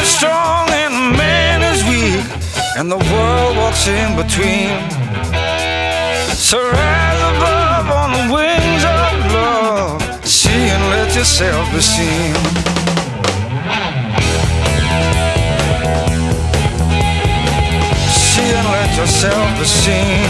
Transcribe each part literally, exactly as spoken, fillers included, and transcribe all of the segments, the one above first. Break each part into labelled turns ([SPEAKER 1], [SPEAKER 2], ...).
[SPEAKER 1] is strong and man is weak, and the world walks in between. So rise above on the wings of love, see and let yourself be seen. See and let yourself be seen.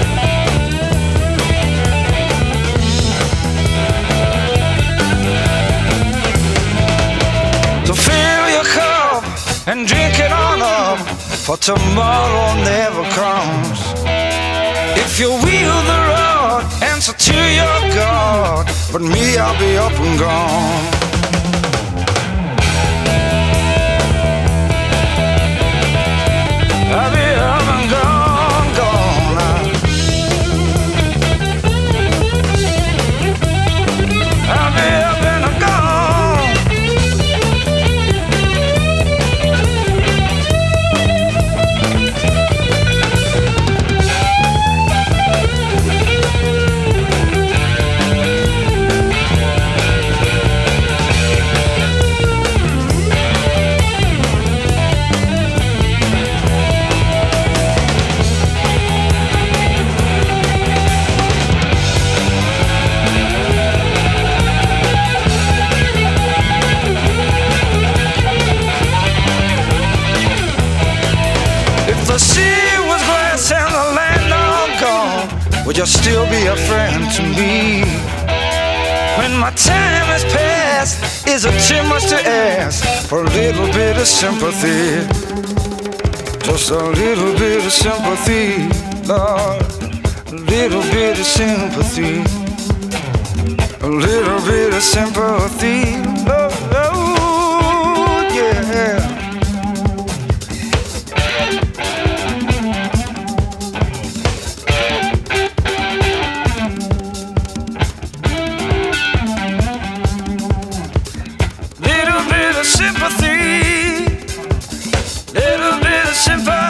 [SPEAKER 1] So fill your cup and drink it on up, for tomorrow never comes. If you wield the rod, answer to your God, but me, I'll be up and gone. I'll be up and gone, gone. I'll be up and gone. The sea was glass and the land all gone, would you still be a friend to me? When my time has passed, is it too much to ask for a little bit of sympathy? Just a little bit of sympathy, Lord, a little bit of sympathy, a little bit of sympathy, Lord, oh, yeah. Sympathy, little bit of sympathy.